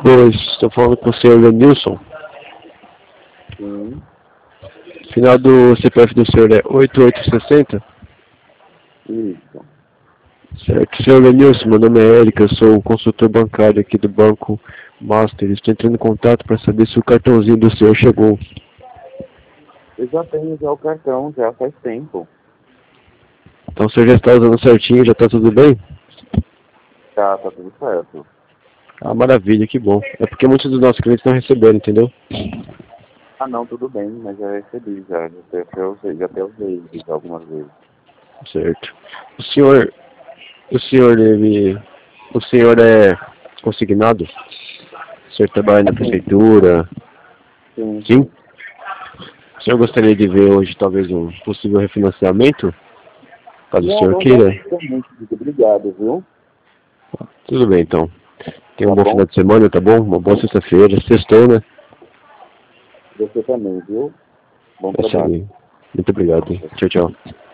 Oi, estou falando com o senhor Lenilson. Sim. Final do CPF do senhor é 8860? Isso. Certo. Senhor Lenilson, meu nome é Érica, eu sou o consultor bancário aqui do Banco Master. Estou entrando em contato para saber se o cartãozinho do senhor chegou. Eu já tenho já o cartão, já faz tempo. Então o senhor já está usando certinho, já está tudo bem? Tá tudo certo. Ah, maravilha, que bom. É porque muitos dos nossos clientes não receberam, entendeu? Ah não, tudo bem, mas já recebi já até usei já algumas vezes. Certo. O senhor é consignado? O senhor trabalha na prefeitura? Sim, Sim? sim. O senhor gostaria de ver hoje talvez um possível refinanciamento? Caso o Não, senhor não queira? já muito obrigado, viu? Tudo bem, então. Tenha um Tá bom bom? final de semana, tá bom? Uma boa sexta-feira. Sextou, né? Você também, viu? Bom É isso trabalho. aí. Muito obrigado. Tchau, tchau.